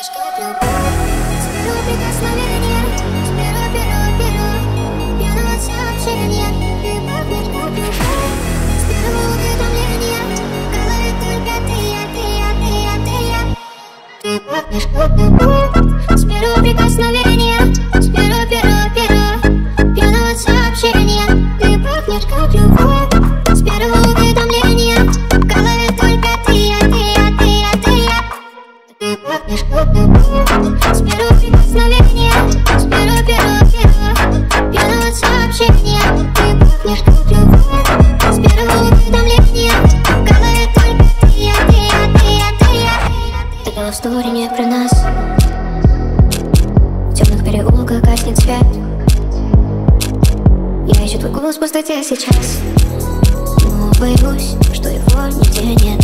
пахнешь как любовь. С первого прикосновения, с первого пьяного сообщения. Ты пахнешь как любовь. С первого уведомления в голове только ты. Ты пахнешь как любовь. С первого прикосновения, с первого пьяного сообщения. Ты пахнешь как любовь. С первого уведомления в голове только ты. Ты пахнешь как любовь. С первого прикосновения, с первого пьяного сообщения. Ты пахнешь как любовь. С первого уведомления в голове только ты. Это история не про нас. В темных переулках гаснет свет. Я ищу твой голос в пустоте сейчас, но боюсь, что его нигде нет.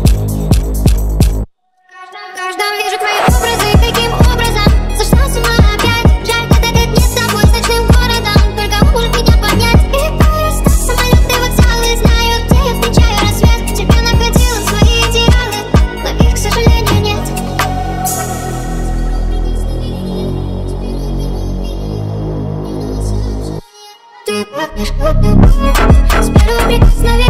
В каждом вижу твои образы, каким образом сошла с ума опять. Жаль, этот нет с тобой, с ночным городом. Только он может меня понять. И поезд, самолеты, вокзалы. Знаю, где я встречаю рассвет. Тебя находила свои идеалы, но их, к сожалению, нет. Ты пахнешь как любовь. С первого прикосновения.